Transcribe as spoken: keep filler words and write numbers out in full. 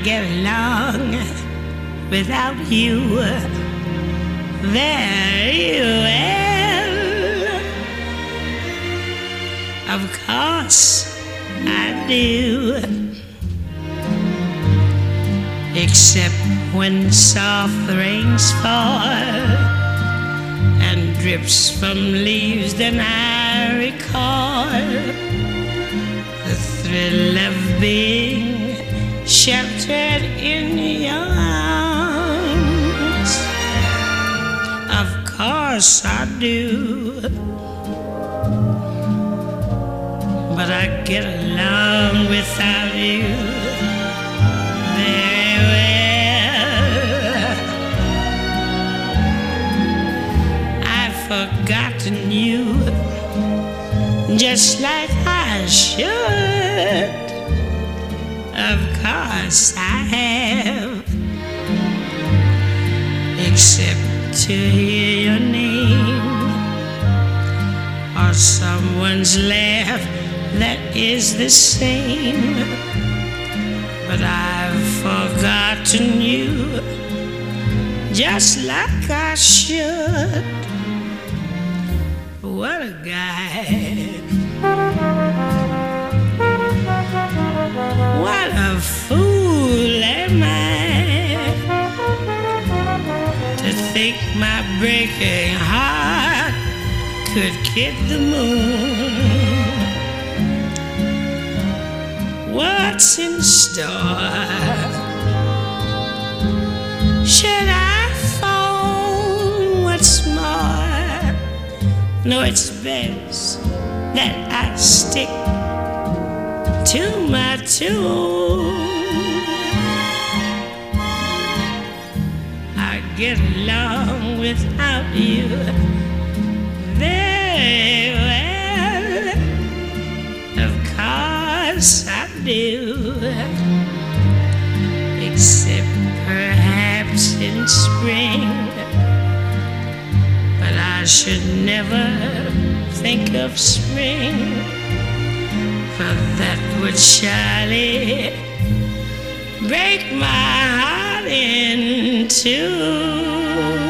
get along without you very well. Of course I do. Except when soft rains fall and drips from leaves, then I recall the thrill of being sheltered in your arms. Of course I do. But I get along without you very well. I've forgotten you just like I should. Of course I have, except to hear your name or someone's laugh that is the same. But I've forgotten you just like I should. What a guy. What a fool am I to think my breaking heart could kid the moon. What's in store? Should I phone? What's more? No, it's best that I stick to my tune. I get along without you very well. Of course I do, except perhaps in spring. But I should never think of spring, for that would surely break my heart in two.